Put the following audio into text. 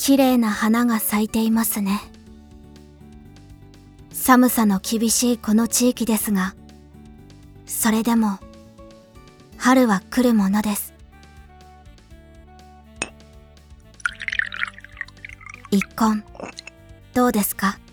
綺麗な花が咲いていますね。寒さの厳しいこの地域ですが、それでも春は来るものです。一献、どうですか？